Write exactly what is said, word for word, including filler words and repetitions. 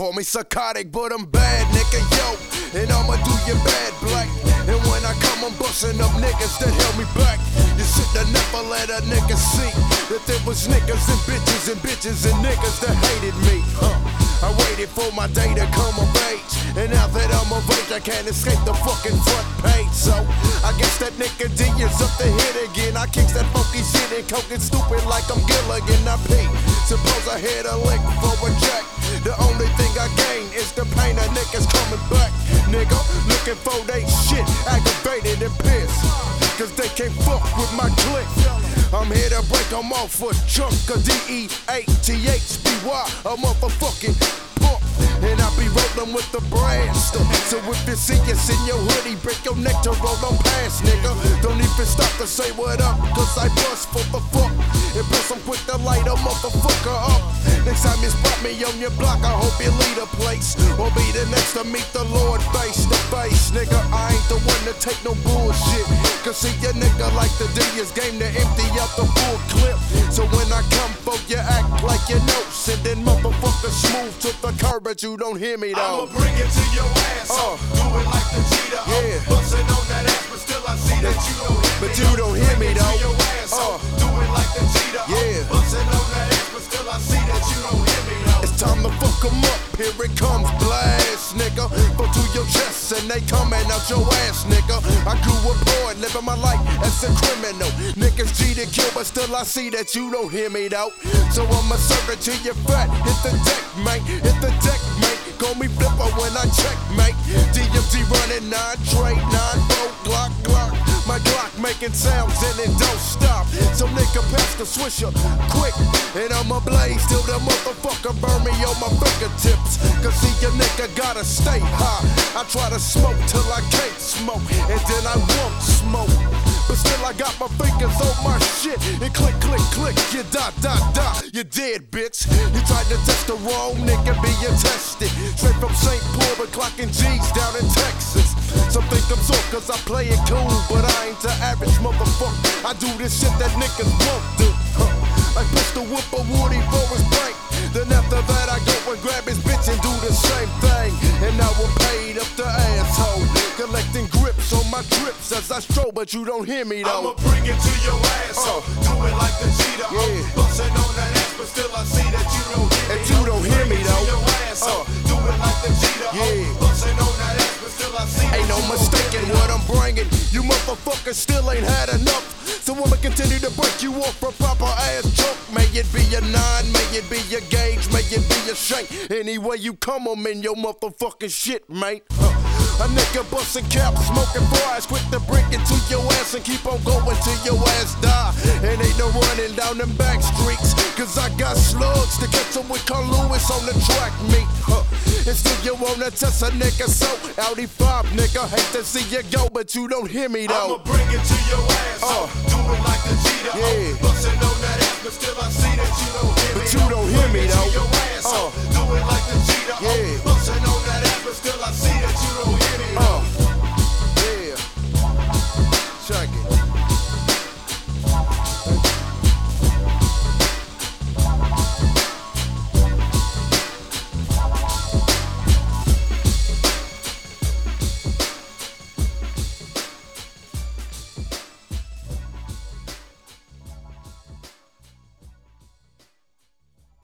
call me psychotic, but I'm bad, nigga, yo. And I'ma do you bad, black. And when I come, I'm busting up niggas that held me back. You should have never let a nigga see that there was niggas and bitches and bitches and niggas that hated me. Huh. I waited for my day to come of age, and now that I'm of age, I can't escape the fucking front page. So I guess that nigga D is up the hit again. I kicks that funky shit and coking stupid like I'm Gilligan. I pee. Suppose I hit a lick for a jack. The only thing I gain is the pain of niggas coming back. Nigga, looking for they shit, aggravated and pissed, cause they can't fuck with my clique. I'm here to break them off a chunk of D E A T H B Y, a motherfucking punk. And I be rollin' with the blast. So if you see us in your hoodie, break your neck to roll on past, nigga. Don't even stop to say what up, cause I bust for the fuck. And plus I'm quick to light a motherfucker up. Next time you spot me on your block, I hope you lead a place, or be the next to meet the Lord face to face. Nigga, I ain't the one to take no bullshit, cause see your nigga like the D is game to empty out the full clip. So when I come for you, act like you know, and then motherfucker smooth to the curb, but you don't hear me though. I'ma bring it to your ass, uh, do it like the cheetah. Yeah. I'm bustin' on that ass, but still I see that you don't hear me. But you don't hear me though. To your ass, uh, do it like the cheetah. Yeah. I'm bustin' on that ass, but still I see that you don't hear me though. It's time to fuck 'em up, here it comes, blast, nigga. Go to your chest and they coming out your ass, nigga. I grew up poor, living my life as a criminal. Niggas G to kill, but still I see that you don't hear me though. So I'ma serve it to your fat, hit the deck, mate, hit the deck, mate. Call me flipper when I check, mate. D M Z running nine, trade nine, four, Glock, Glock. My Glock making sounds and it don't stop. So nigga pass the swisher, quick, and I'ma blaze till the motherfucker burn me on my fingertips. Cause see your nigga gotta stay high. I try to smoke till I can't smoke, and then I won't smoke. But still I got my fingers on my shit. And click, click, click, you die, die, die. You dead, bitch. You tried to test the wrong nigga, being tested. Straight from Saint Paul, but clocking G's down in Texas. Some think I'm soft cause I play it cool, but I ain't the average motherfucker. I do this shit that niggas won't do. Huh. I push the whip of Woody for his bank. Then after that I go and grab his bitch and do the same thing. And now I'm paid up the asshole, collecting grips on my trips as I stroll, but you don't hear me though. I'ma bring it to your ass, uh, do it like the cheetah. Yeah. I'm bustin' on that ass, but still I see that you don't hear me. And you don't hear me though. Your ass, uh, do it like the cheetah. Yeah. I'm bustin' on that ass, but still I see Ain't that no you mistaking what I'm bringing. You motherfuckers still ain't had enough. So I'ma continue to break you off for proper ass junk. May it be a nine, may it be a gauge, may it be a shank. Anyway you come, I'm in your motherfucking shit, mate. Huh. A nigga bustin' caps, smoking fries, quick to break it to your ass and keep on going till your ass die. And ain't no running down them back streets, cause I got slugs to catch 'em with Carl Lewis on the track meet. Huh. And still you wanna test a nigga, so Audi five, nigga. Hate to see you go, but you don't hear me though. I'ma bring it to your ass, uh, do it like the cheetah. Yeah. I'm bustin' on that ass, but still I see that you don't hear me. But you don't hear me though.